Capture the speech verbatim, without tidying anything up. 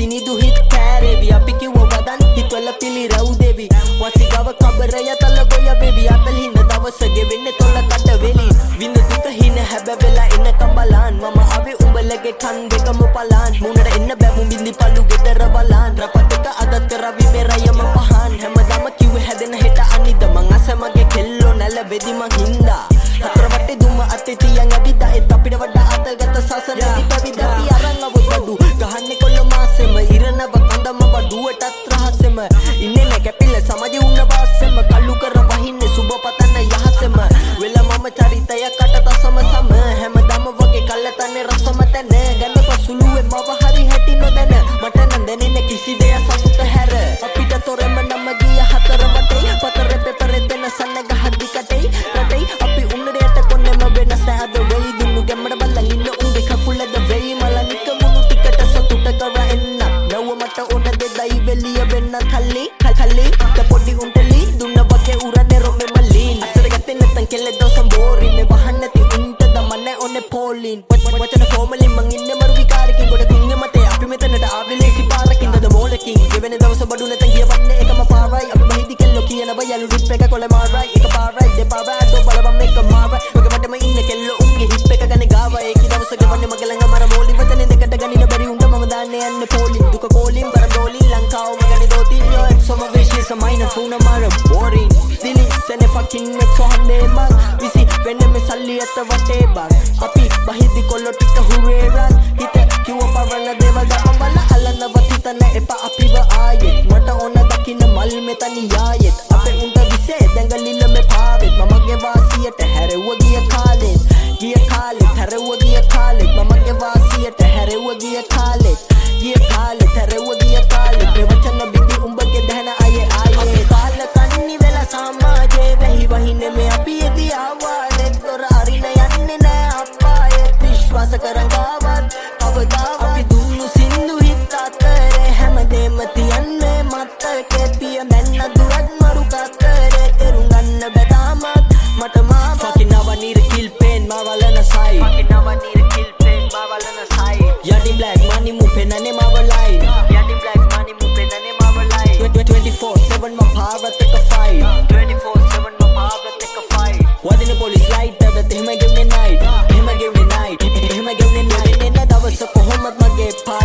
සිනිදු හිත් කෑරේවි අපි කිව්ව වදන් හිතවල පිලි රවුදෙවි වසිගව කබරය තල ගොය බෙවි අතල් හින දවස ගෙවෙන්නේ තොල කට වෙලි විඳ දුක හින හැබ වෙලා එන කම්බලන් මම ආවේ උඹලගේ කන් දෙකම පලාන් මුණට එන්න බෑ මුඹින්දි පල්ලු ගෙදර බලන් රපතක අදත් කරවි මෙරයම පහන් හැමදාම කිව්ව හැදෙන හෙට අනිද මං අසමගේ කෙල්ලෝ නැල වෙදි මං හින්දා හතර වටේ දුම අතේ තියන් අදිදා ඒත් අපිට වඩා අතගත සසන දිපවිදා අපි අරන් අවොත් බඩු ගහන්නේ කොල්ල මාසෙම ඉරනව කඳම බඩුවටත් රහසෙම ඉන්නේ නැ කැපිල්ල සමාජෙ උන්න වාසෙම කල්ලු කර වහින්නේ සුබ පතන යහසෙම වෙල මම චරිතයකට තසම සම හැමදාම වගේ කල්ලතන්නේ රසම තැන ගන්න පසුලුවේ මව හරි හැටි නොදැන මට නම් දැනෙන්නේ කිසි දෙයක් සතුට හැර අපිට තොරෙම නම ගිය හතර වටේ පතර පෙපරේ දෙන සන්න ගහද්දි කටේ රටේ අපි උන්නරයට කොන්නෙම වෙනස් නැද වෙයි දුන්නු ගැම්මඩ බල්ලන් ඉන්න උඹේ කකුලද වෙයි මලනික මුණු ටිකට සතුට කර එන්න නව මට ඕන දෙදයි වෙලිය වෙන්න කල්ලි කල්ලි ද පොඩි උන්ටලි දුන්න වගේ උරන්නේ රොම්බේ මල්ලින් අසර ගත්තේ නැතන් කෙල්ල දවසම් බෝරි මේ වහන්න නැති උන්ට දමන්නේ ඕනේ පෝලින් වචන ෆෝමලි මං ඉන්නේ මරු විකාරකින් ගොඩ කුංගෙ මතේ අපි මෙතනට ආවේ ලේසි පාරකින් ද මොලකින් ගෙවෙන දවස බඩු නැතන් ගියවන්නේ එකම පාරයි අපි බහිදි කෙල්ලෝ කියනවා යලු රිප් එක කොල මාරයි එක පාරයි දෙපාරයි අඩෝ බලවම් එක මාරයි මගේ වටම ඉන්න කෙල්ලෝ උන්ගේ හිප් එක ගන්නේ ගාව ඒකි දවස ගෙවන්නේ මගේ ළඟ මර මෝලි වචනේ දෙකට ගනින බැරි උන්ට මම දාන්නේ යන්නේ පෝලින් දුක කෝලින් බර ඩෝලින් ලංකාව මගනේ දෝතින් yo some of this is a minor phone mara boring dili sene fucking neck so hande man visi wenne me salli at wate bang api bahidi kollo tika hureran hita kiwa parana deva da ambala alana watitana epa api wa ayet mata ona dakina mal metani ayet ape unta vise dangalilla me pavet mamage wasiyata harewa giya khalet giya khalet harewa giya khalet mamage wasiyata harewa giya khalet giya khalet harewa giya khalet me wachana bidi umbage dahna aye aye kal kanni vela samaje vehi wahine me api edi awale tor arina yanne na appa e vishwas karangavat avadav api dunnu sindu hit atere hamadem tiyanne mattake piya menna durat maru kakare terunganna bedamat mata ma fucking avanir kill pain mawalana sai fucking avanir kill pain mawalana sai yadim black money mu penane mawalai yadim black money mu penane mawalai twenty-four seven ma bharat ka fight twenty-four seven ma bharat ka fight wadine police light da tehma give me night tehma give me night tehma give me night ne dawasa kohomat mage fight